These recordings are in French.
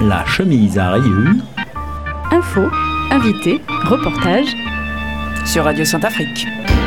la chemise à rayures. Info, invité, reportage sur Radio Saint-Afrique.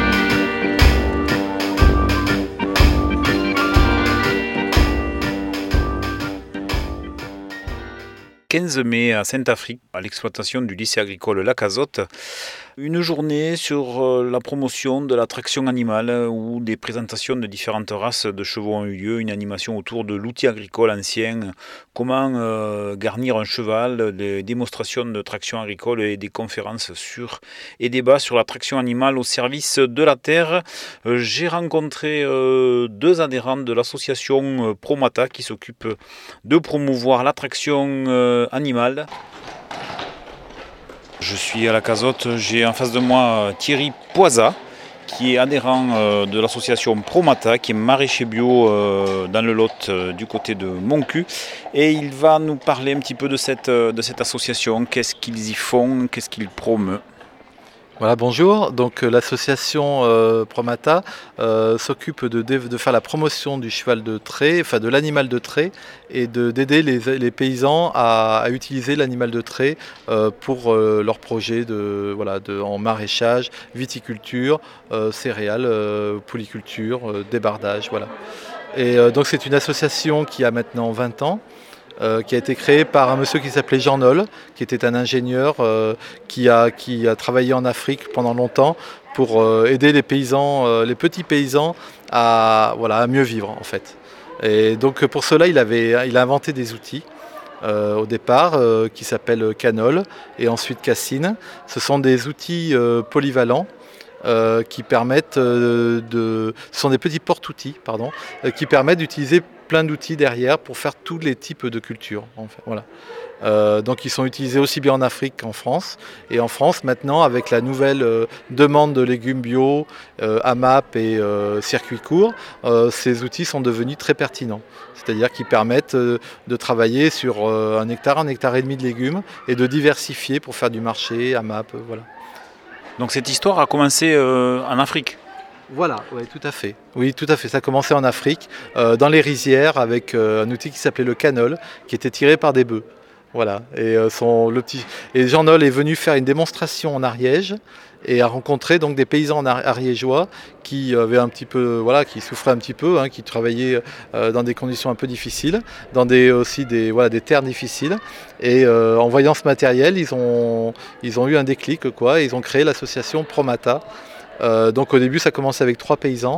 Le 15 mai à Saint-Afrique, à l'exploitation du lycée agricole La Cazotte, une journée sur la promotion de l'attraction animale où des présentations de différentes races de chevaux ont eu lieu, une animation autour de l'outil agricole ancien, comment garnir un cheval, des démonstrations de traction agricole et des conférences et débats sur la traction animale au service de la terre. J'ai rencontré deux adhérents de l'association Promata qui s'occupe de promouvoir l'attraction animale. Je suis à la Cazotte, j'ai en face de moi Thierry Poisa, qui est adhérent de l'association Promata, qui est maraîcher bio dans le Lot du côté de Montcuq. Et il va nous parler un petit peu de cette association, qu'est-ce qu'ils y font, qu'est-ce qu'ils promeuvent. Voilà, bonjour. Donc l'association Promata s'occupe de faire la promotion du cheval de trait, enfin de l'animal de trait, et d'aider les paysans à utiliser l'animal de trait pour leurs projets en maraîchage, viticulture, céréales, polyculture, débardage, voilà. Et donc c'est une association qui a maintenant 20 ans. Qui a été créé par un monsieur qui s'appelait Jean Noll, qui était un ingénieur qui a travaillé en Afrique pendant longtemps pour aider les petits paysans à mieux vivre en fait. Et donc pour cela il a inventé des outils au départ qui s'appellent Canol et ensuite Cassine. Ce sont des outils polyvalents. Qui permettent ce sont des petits porte-outils, qui permettent d'utiliser plein d'outils derrière pour faire tous les types de cultures. En fait, voilà. Donc ils sont utilisés aussi bien en Afrique qu'en France. Et en France maintenant, avec la nouvelle demande de légumes bio, AMAP et circuit court, ces outils sont devenus très pertinents. C'est-à-dire qu'ils permettent de travailler sur un hectare et demi de légumes et de diversifier pour faire du marché, AMAP, voilà. Donc cette histoire a commencé en Afrique. Voilà, ouais, tout à fait. Oui, tout à fait. Ça a commencé en Afrique, dans les rizières, avec un outil qui s'appelait le canol, qui était tiré par des bœufs. Voilà. Et Jean Noll est venu faire une démonstration en Ariège et a rencontré donc des paysans ariégeois qui avaient qui souffraient un petit peu, qui travaillaient dans des conditions un peu difficiles, dans des terres difficiles. Et en voyant ce matériel, ils ont eu un déclic, quoi. Et ils ont créé l'association Promata. Donc au début, ça commençait avec 3 paysans,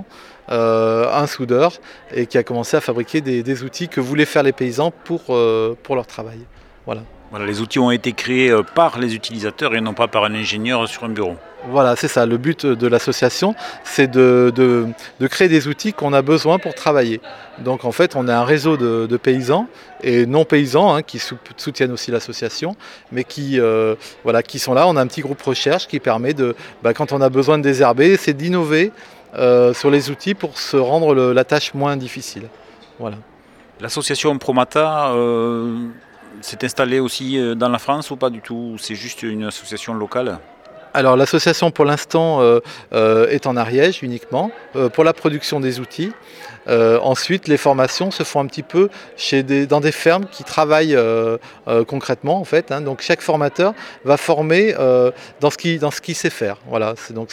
un soudeur, et qui a commencé à fabriquer des outils que voulaient faire les paysans pour leur travail. Voilà. Voilà, les outils ont été créés par les utilisateurs et non pas par un ingénieur sur un bureau. Voilà, c'est ça. Le but de l'association, c'est de créer des outils qu'on a besoin pour travailler. Donc en fait, on a un réseau de paysans et non-paysans qui soutiennent aussi l'association, mais qui sont là. On a un petit groupe recherche qui permet quand on a besoin de désherber, c'est d'innover sur les outils pour se rendre la tâche moins difficile. Voilà. L'association Promata s'est installée aussi dans la France ou pas du tout? C'est juste une association locale? Alors l'association pour l'instant est en Ariège uniquement pour la production des outils. Ensuite les formations se font un petit peu dans des fermes qui travaillent concrètement en fait. Donc chaque formateur va former dans ce qu'il sait faire. Voilà.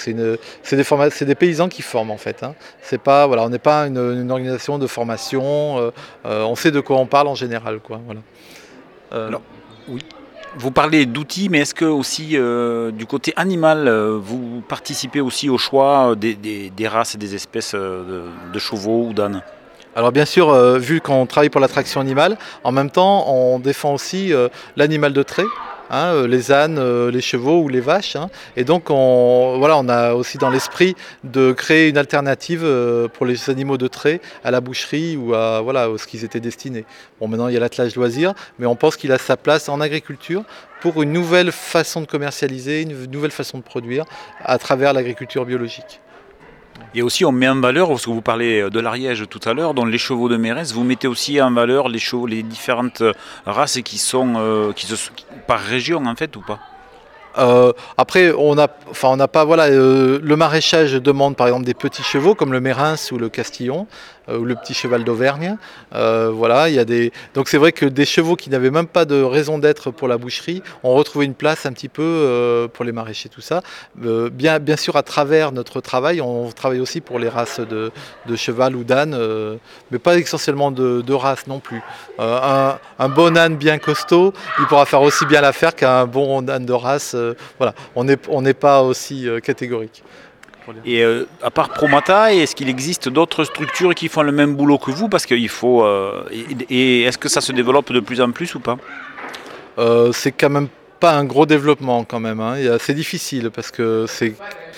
C'est des paysans qui forment en fait. C'est pas, on n'est pas une organisation de formation. On sait de quoi on parle en général, quoi. Voilà. Alors, oui. Vous parlez d'outils, mais est-ce que aussi du côté animal, vous participez aussi au choix des races et des espèces de chevaux ou d'ânes? Alors bien sûr, vu qu'on travaille pour l'attraction animale, en même temps on défend aussi l'animal de trait. Les ânes, les chevaux ou les vaches. Et donc on a aussi dans l'esprit de créer une alternative pour les animaux de trait à la boucherie ou à ce qu'ils étaient destinés. Bon, maintenant il y a l'attelage loisir, mais on pense qu'il a sa place en agriculture pour une nouvelle façon de commercialiser, une nouvelle façon de produire à travers l'agriculture biologique. Et aussi on met en valeur, parce que vous parlez de l'Ariège tout à l'heure, dont les chevaux de Mérès, vous mettez aussi en valeur les différentes races qui sont par région en fait ou pas? Après, on n'a pas le maraîchage demande par exemple des petits chevaux comme le Mérins ou le Castillon, ou le petit cheval d'Auvergne. Voilà, donc c'est vrai que des chevaux qui n'avaient même pas de raison d'être pour la boucherie ont retrouvé une place un petit peu pour les maraîchers, tout ça. Bien sûr, à travers notre travail, on travaille aussi pour les races de cheval ou d'âne, mais pas essentiellement de race non plus. Un bon âne bien costaud, il pourra faire aussi bien l'affaire qu'un bon âne de race. Voilà, on n'est pas aussi catégorique. Et à part Promata, est-ce qu'il existe d'autres structures qui font le même boulot que vous? Parce qu'il faut. Et est-ce que ça se développe de plus en plus ou pas? C'est quand même pas un gros développement quand même. Hein. C'est difficile parce que c'est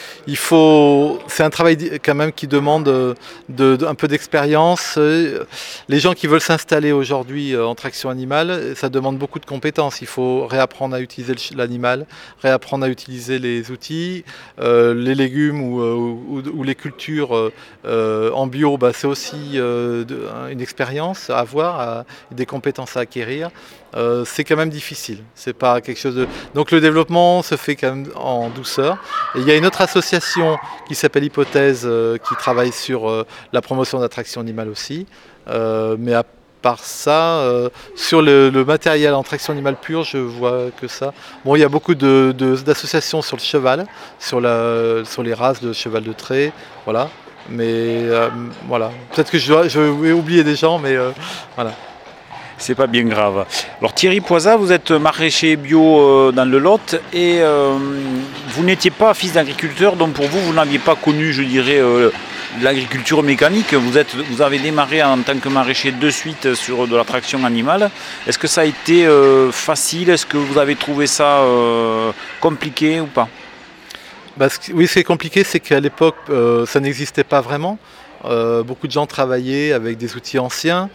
un travail quand même qui demande un peu d'expérience. Les gens qui veulent s'installer aujourd'hui en traction animale, ça demande beaucoup de compétences. Il faut réapprendre à utiliser l'animal, réapprendre à utiliser les outils, les légumes ou les cultures en bio. C'est aussi une expérience à avoir, des compétences à acquérir. C'est quand même difficile. C'est pas quelque chose de. Donc le développement se fait quand même en douceur. Et il y a une autre association qui s'appelle Hypothèse qui travaille sur la promotion d'attraction animale aussi. Mais à part ça, sur le matériel en traction animale pure, je vois que ça. Bon, il y a beaucoup d'associations sur le cheval, sur les races de cheval de trait, voilà. Mais voilà. Peut-être que je vais oublier des gens, mais voilà. C'est pas bien grave. Alors Thierry Poisat, vous êtes maraîcher bio dans le Lot et vous n'étiez pas fils d'agriculteur, donc pour vous, vous n'aviez pas connu, je dirais, l'agriculture mécanique. Vous avez démarré en tant que maraîcher de suite sur de la traction animale. Est-ce que ça a été facile? Est-ce que vous avez trouvé ça compliqué ou pas? Oui, ce qui est compliqué, c'est qu'à l'époque, ça n'existait pas vraiment. Beaucoup de gens travaillaient avec des outils anciens.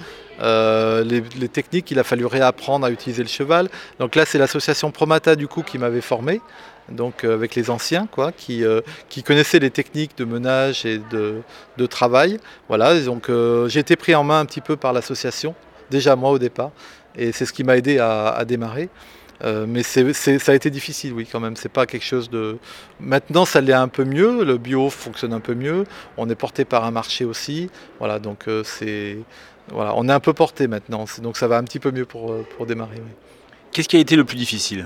Les techniques, il a fallu réapprendre à utiliser le cheval. Donc là, c'est l'association Promata du coup qui m'avait formé, donc avec les anciens qui connaissaient les techniques de menage et de travail. Voilà, donc j'ai été pris en main un petit peu par l'association, déjà moi au départ, et c'est ce qui m'a aidé à démarrer. Mais ça a été difficile, oui, quand même. C'est pas quelque chose de. Maintenant, ça l'est un peu mieux. Le bio fonctionne un peu mieux. On est porté par un marché aussi. Voilà, donc voilà, on est un peu porté maintenant. Donc ça va un petit peu mieux pour démarrer. Oui. Qu'est-ce qui a été le plus difficile?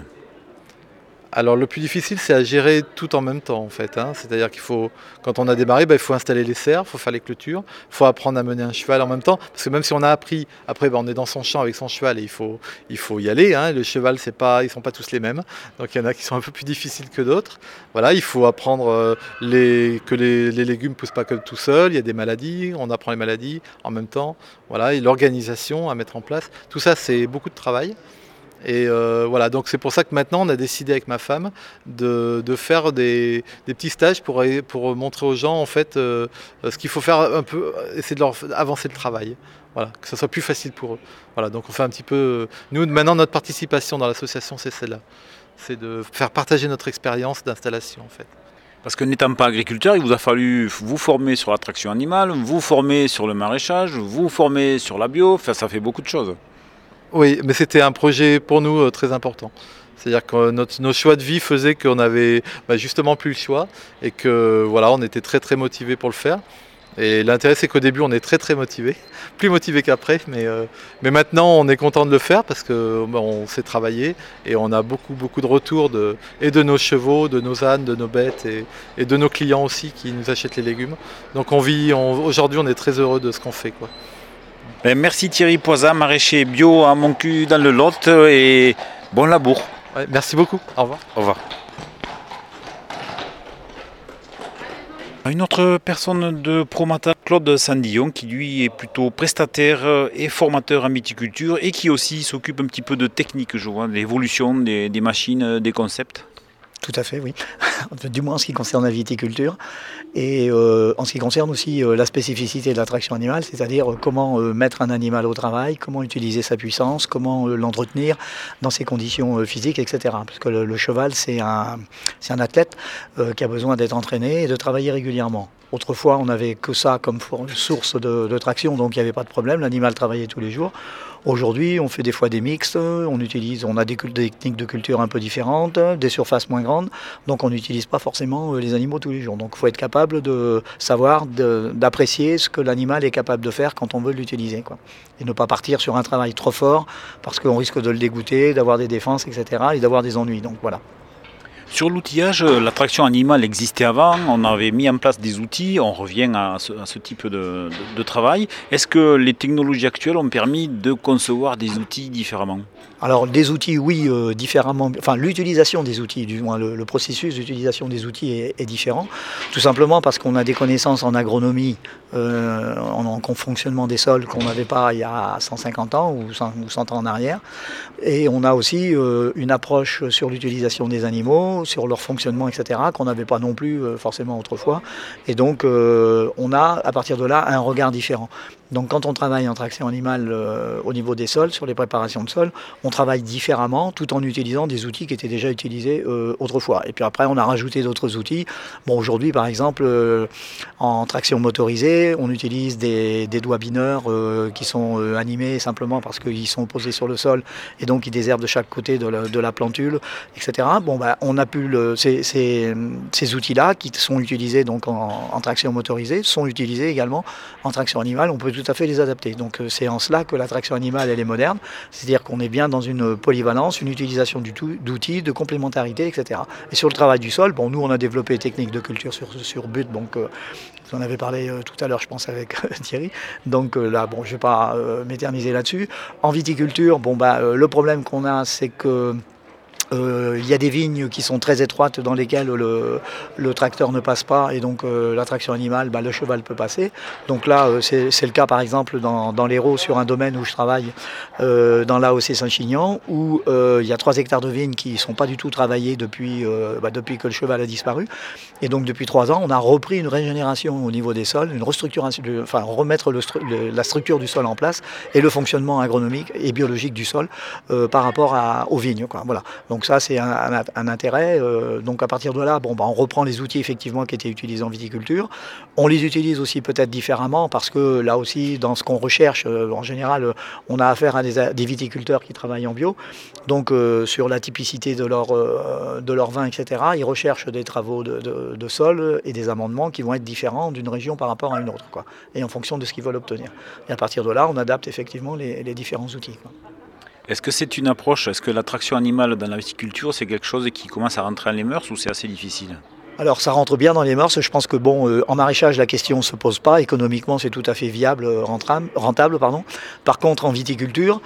Alors le plus difficile, c'est à gérer tout en même temps en fait. C'est-à-dire qu'il faut, quand on a démarré, il faut installer les serres, il faut faire les clôtures, il faut apprendre à mener un cheval en même temps. Parce que même si on a appris, après on est dans son champ avec son cheval et il faut y aller. Le cheval, ils ne sont pas tous les mêmes. Donc il y en a qui sont un peu plus difficiles que d'autres. Voilà, il faut apprendre que les légumes ne poussent pas que tout seuls, il y a des maladies, on apprend les maladies en même temps. Voilà, et l'organisation à mettre en place. Tout ça, c'est beaucoup de travail. Et voilà, donc c'est pour ça que maintenant on a décidé avec ma femme de faire des petits stages pour montrer aux gens en fait ce qu'il faut faire un peu, essayer de leur avancer le travail, voilà, que ce soit plus facile pour eux. Voilà, donc on fait un petit peu. Nous maintenant notre participation dans l'association c'est celle-là, c'est de faire partager notre expérience d'installation en fait. Parce que n'étant pas agriculteur, il vous a fallu vous former sur la traction animale, vous former sur le maraîchage, vous former sur la bio, enfin, ça fait beaucoup de choses. Oui, mais c'était un projet pour nous très important. C'est-à-dire que nos choix de vie faisaient qu'on avait justement plus le choix et que voilà, on était très très motivés pour le faire. Et l'intérêt c'est qu'au début on est très très motivés, plus motivés qu'après, mais maintenant on est content de le faire parce qu'on sait travailler et on a beaucoup de retours et de nos chevaux, de nos ânes, de nos bêtes et de nos clients aussi qui nous achètent les légumes. Donc aujourd'hui on est très heureux de ce qu'on fait, quoi. Merci Thierry Poisat, maraîcher bio à Montcuq dans le Lot et bon labour. Ouais, merci beaucoup, au revoir. Au revoir. Une autre personne de Promata, Claude Sandillon, qui lui est plutôt prestataire et formateur en viticulture et qui aussi s'occupe un petit peu de technique, je vois, de l'évolution des machines, des concepts. Tout à fait, oui. Du moins en ce qui concerne la viticulture. Et en ce qui concerne aussi la spécificité de la traction animale, c'est-à-dire comment mettre un animal au travail, comment utiliser sa puissance, comment l'entretenir dans ses conditions physiques, etc. Parce que le cheval, c'est un athlète qui a besoin d'être entraîné et de travailler régulièrement. Autrefois, on n'avait que ça comme source de traction, donc il n'y avait pas de problème, l'animal travaillait tous les jours. Aujourd'hui, on fait des fois des mixtes, on a des techniques de culture un peu différentes, des surfaces moins grandes, donc on n'utilise pas forcément les animaux tous les jours. Donc il faut être capable de savoir, d'apprécier ce que l'animal est capable de faire quand on veut l'utiliser, quoi. Et ne pas partir sur un travail trop fort parce qu'on risque de le dégoûter, d'avoir des défenses, etc. et d'avoir des ennuis. Donc voilà. Sur l'outillage, l'attraction animale existait avant, on avait mis en place des outils, on revient à ce type de travail. Est-ce que les technologies actuelles ont permis de concevoir des outils différemment ? Alors des outils, oui, différemment. Enfin, l'utilisation des outils, du moins le processus d'utilisation des outils est différent. Tout simplement parce qu'on a des connaissances en agronomie, en fonctionnement des sols qu'on n'avait pas il y a 150 ans ou 100 ans en arrière. Et on a aussi une approche sur l'utilisation des animaux, sur leur fonctionnement, etc., qu'on n'avait pas non plus forcément autrefois. Et donc on a à partir de là un regard différent. Donc quand on travaille en traction animale au niveau des sols, sur les préparations de sol, on travaille différemment tout en utilisant des outils qui étaient déjà utilisés autrefois. Et puis après on a rajouté d'autres outils. Bon, aujourd'hui par exemple en traction motorisée, on utilise des doigts bineurs qui sont animés simplement parce qu'ils sont posés sur le sol et donc ils désherbent de chaque côté de la plantule, etc. Bon, on a pu ces outils-là qui sont utilisés donc en traction motorisée sont utilisés également en traction animale. On peut tout à fait les adapter. Donc c'est en cela que la traction animale elle est moderne, c'est-à-dire qu'on est bien dans une polyvalence, une utilisation d'outils, de complémentarité, etc. Et sur le travail du sol, bon, nous on a développé des techniques de culture sur but, donc vous en avez parlé tout à l'heure je pense avec Thierry, donc là bon je ne vais pas m'éterniser là-dessus. En viticulture, bon, le problème qu'on a c'est que il y a des vignes qui sont très étroites dans lesquelles le tracteur ne passe pas et donc la traction animale, le cheval peut passer. Donc là, c'est le cas par exemple dans l'Hérault sur un domaine où je travaille, dans l'AOC Saint-Chinian, où il y a 3 hectares de vignes qui ne sont pas du tout travaillées depuis que le cheval a disparu. Et donc depuis 3 ans, on a repris une régénération au niveau des sols, une restructuration, remettre la structure du sol en place et le fonctionnement agronomique et biologique du sol par rapport aux vignes, quoi. Voilà. Donc ça, c'est un intérêt. Donc à partir de là, on reprend les outils effectivement qui étaient utilisés en viticulture. On les utilise aussi peut-être différemment parce que là aussi, dans ce qu'on recherche, en général, on a affaire à des viticulteurs qui travaillent en bio. Donc sur la typicité de leur vin, etc., ils recherchent des travaux de sol et des amendements qui vont être différents d'une région par rapport à une autre, quoi, et en fonction de ce qu'ils veulent obtenir. Et à partir de là, on adapte effectivement les différents outils, quoi. Est-ce que c'est une approche, est-ce que l'attraction animale dans la viticulture, c'est quelque chose qui commence à rentrer dans les mœurs ou c'est assez difficile ? Alors ça rentre bien dans les mœurs, je pense que en maraîchage la question ne se pose pas, économiquement c'est tout à fait viable, rentable. Par contre en viticulture,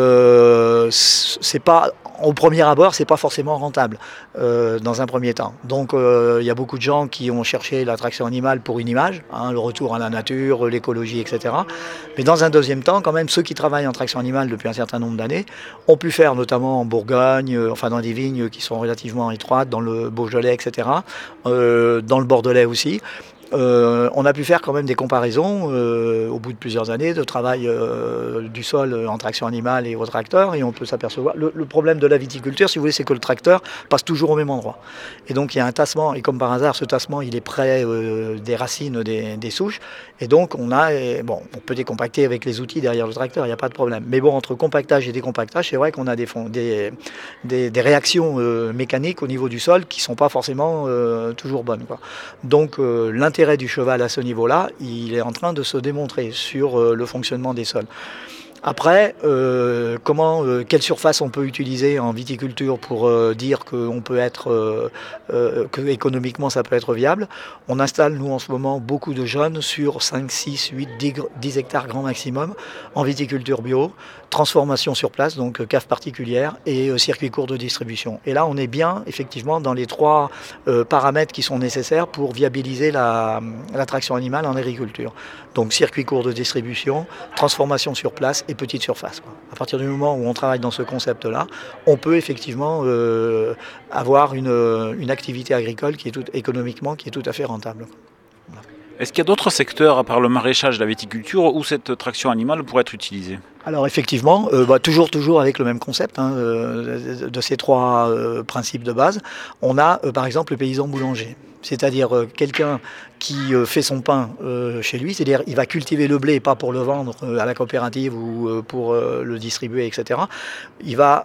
c'est pas, au premier abord c'est pas forcément rentable dans un premier temps. Donc il y a beaucoup de gens qui ont cherché l'attraction animale pour une image, le retour à la nature, l'écologie, etc. Mais dans un deuxième temps quand même ceux qui travaillent en traction animale depuis un certain nombre d'années ont pu faire notamment en Bourgogne, dans des vignes qui sont relativement étroites, dans le Beaujolais, etc., dans le Bordelais aussi. On a pu faire quand même des comparaisons au bout de plusieurs années de travail du sol en traction animale et au tracteur, et on peut s'apercevoir. Le problème de la viticulture, si vous voulez, c'est que le tracteur passe toujours au même endroit. Et donc il y a un tassement, et comme par hasard, ce tassement il est près des racines des souches, et donc on peut décompacter avec les outils derrière le tracteur, il n'y a pas de problème. Mais bon, entre compactage et décompactage, c'est vrai qu'on a des réactions mécaniques au niveau du sol qui ne sont pas forcément toujours bonnes, quoi. Donc l'intérêt du cheval à ce niveau-là, il est en train de se démontrer sur le fonctionnement des sols. Après, quelle surface on peut utiliser en viticulture pour dire qu'on peut être, que économiquement ça peut être viable. On installe nous en ce moment beaucoup de jeunes sur 5, 6, 8, 10 hectares grand maximum en viticulture bio, transformation sur place, donc cave particulière et circuit court de distribution. Et là on est bien effectivement dans les 3 paramètres qui sont nécessaires pour viabiliser l'attraction animale en agriculture. Donc circuit court de distribution, transformation sur place et petite surface, quoi. À partir du moment où on travaille dans ce concept-là, on peut effectivement avoir une activité agricole économiquement qui est tout à fait rentable. Voilà. Est-ce qu'il y a d'autres secteurs, à part le maraîchage et la viticulture, où cette traction animale pourrait être utilisée ? Alors effectivement, toujours avec le même concept de ces trois principes de base, on a par exemple le paysan boulanger. C'est-à-dire quelqu'un qui fait son pain chez lui, c'est-à-dire il va cultiver le blé, pas pour le vendre à la coopérative ou pour le distribuer, etc. Il va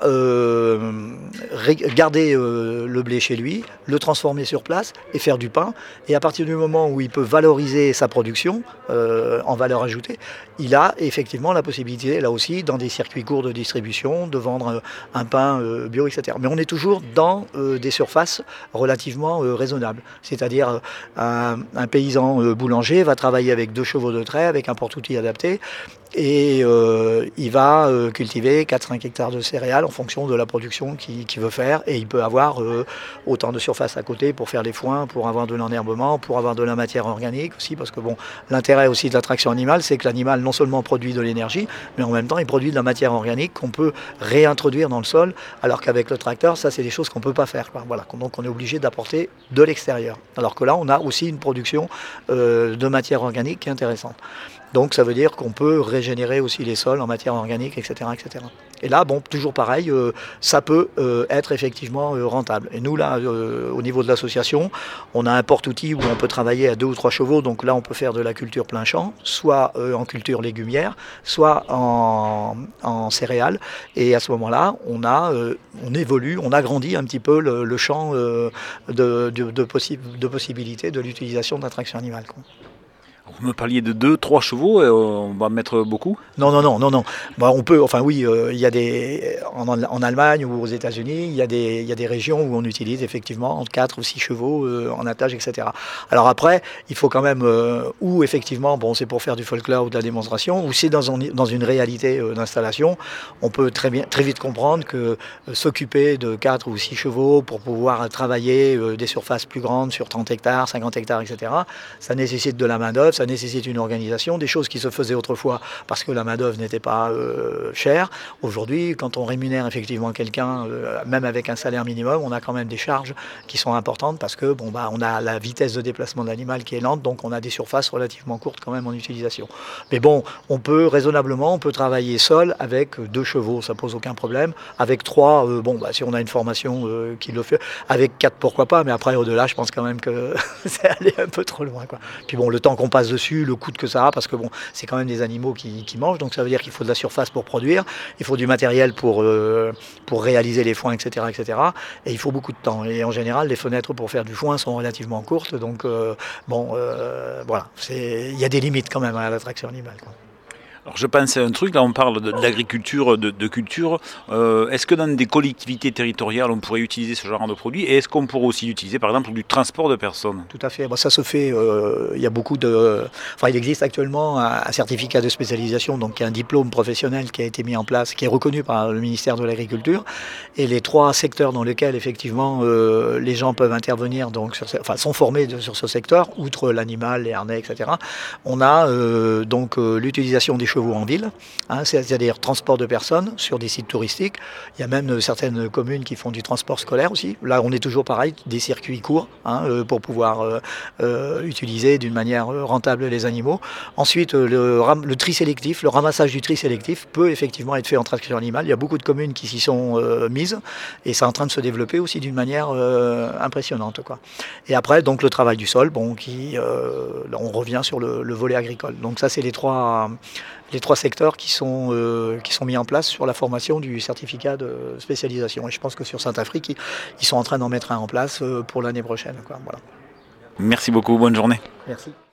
garder le blé chez lui, le transformer sur place et faire du pain. Et à partir du moment où il peut valoriser sa production en valeur ajoutée, il a effectivement la possibilité, là aussi, dans des circuits courts de distribution, de vendre un pain bio, etc. Mais on est toujours dans des surfaces relativement raisonnables. C'est-à-dire un paysan boulanger va travailler avec 2 chevaux de trait, avec un porte-outil adapté, et il va cultiver 4-5 hectares de céréales en fonction de la production qu'il veut faire, et il peut avoir autant de surface à côté pour faire les foins, pour avoir de l'enherbement, pour avoir de la matière organique aussi, parce que bon, l'intérêt aussi de la traction animale, c'est que l'animal non seulement produit de l'énergie, mais en même temps il produit de la matière organique qu'on peut réintroduire dans le sol, alors qu'avec le tracteur, ça c'est des choses qu'on ne peut pas faire, quoi. Voilà. Donc on est obligé d'apporter de l'extérieur, alors que là on a aussi une production de matière organique qui est intéressante. Donc ça veut dire qu'on peut régénérer aussi les sols en matière organique, etc. etc. Et là, bon, toujours pareil, ça peut être effectivement rentable. Et nous, là, au niveau de l'association, on a un porte-outil où on peut travailler à 2 ou 3 chevaux. Donc là, on peut faire de la culture plein champ, soit en culture légumière, soit en céréales. Et à ce moment-là, on évolue, on agrandit un petit peu le champ de possibilités de l'utilisation de la traction animale, quoi. Vous me parliez de 2-3 chevaux, on va mettre beaucoup ? Non. On peut, enfin oui, il y a en Allemagne ou aux États-Unis, il y a des régions où on utilise effectivement entre 4 ou 6 chevaux en attelage, etc. Alors après, il faut quand même, ou effectivement, bon, c'est pour faire du folklore ou de la démonstration, ou c'est dans une réalité d'installation, on peut très vite comprendre que s'occuper de 4 ou 6 chevaux pour pouvoir travailler des surfaces plus grandes sur 30 hectares, 50 hectares, etc., ça nécessite de la main-d'œuvre, ça nécessite une organisation, des choses qui se faisaient autrefois parce que la main-d'œuvre n'était pas chère. Aujourd'hui, quand on rémunère effectivement quelqu'un, même avec un salaire minimum, on a quand même des charges qui sont importantes parce que on a la vitesse de déplacement de l'animal qui est lente, donc on a des surfaces relativement courtes quand même en utilisation. Mais bon, on peut travailler seul avec 2 chevaux, ça pose aucun problème. Avec 3, si on a une formation qui le fait. Avec 4, pourquoi pas, mais après au-delà, je pense quand même que c'est aller un peu trop loin, quoi. Puis bon, le temps qu'on passe dessus, le coût que ça a, parce que bon, c'est quand même des animaux qui mangent, donc ça veut dire qu'il faut de la surface pour produire, il faut du matériel pour réaliser les foins, etc., etc. Et il faut beaucoup de temps. Et en général, les fenêtres pour faire du foin sont relativement courtes, donc voilà, il y a des limites quand même à la traction animale, quoi. Alors je pense à un truc, là on parle d'agriculture, de culture. Est-ce que dans des collectivités territoriales on pourrait utiliser ce genre de produit ? Et est-ce qu'on pourrait aussi l'utiliser par exemple pour du transport de personnes ? Tout à fait, ça se fait, il y a beaucoup il existe actuellement un certificat de spécialisation, donc un diplôme professionnel qui a été mis en place, qui est reconnu par le ministère de l'Agriculture. Et les 3 secteurs dans lesquels effectivement les gens peuvent intervenir, donc sont formés sur ce secteur, outre l'animal, les harnais, etc. On a l'utilisation des chevaux en ville, c'est-à-dire transport de personnes sur des sites touristiques. Il y a même certaines communes qui font du transport scolaire aussi. Là, on est toujours pareil, des circuits courts pour pouvoir utiliser d'une manière rentable les animaux. Ensuite, le tri sélectif, le ramassage du tri sélectif peut effectivement être fait en traction animale. Il y a beaucoup de communes qui s'y sont mises et c'est en train de se développer aussi d'une manière impressionnante, quoi. Et après, donc le travail du sol, on revient sur le volet agricole. Donc ça, c'est les trois secteurs qui sont mis en place sur la formation du certificat de spécialisation. Et je pense que sur Saint-Afrique, ils sont en train d'en mettre un en place pour l'année prochaine, quoi. Voilà. Merci beaucoup, bonne journée. Merci.